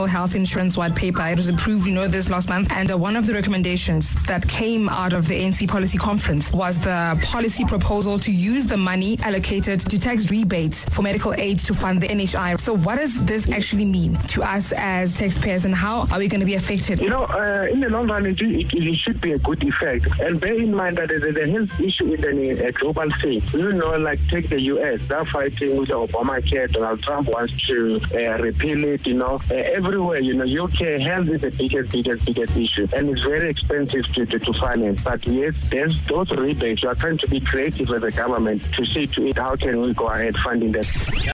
Health Insurance White Paper. It was approved, this last month. And one of the recommendations that came out of the ANC policy conference was the policy proposal to use the money allocated to tax rebates for medical aid to fund the NHI. So what does this actually mean to us as taxpayers, and how are we going to be affected? In the long run, it should be a good effect. And bear in mind that the health issue is a global thing. Like take the US, they're fighting with the Obamacare. Donald Trump wants to repeal it, everywhere, UK health is the biggest issue. And it's very expensive to finance. But yes, there's those rebates. We are trying to be creative as a government to see to it how can we go ahead funding that.